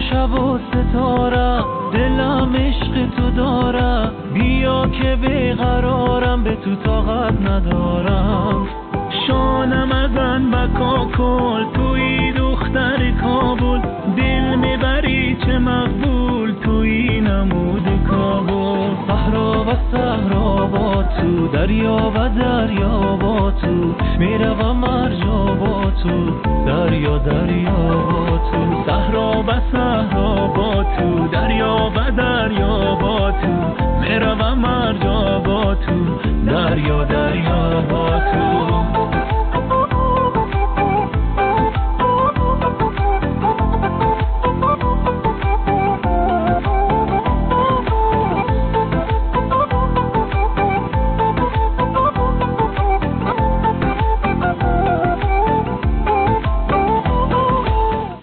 شب و ستاره دلم عشق تو داره، بیا که بیقرارم به تو طاقت ندارم. شانم ازن بکا کل توی دختر کابل، دل میبری چه مقبول توی نمود کابل. صحرا و صحرا با تو، دریا و دریا با تو، میروم مرجا با تو، دریا دریا با تو. صحرا و صحرا با تو، دریا و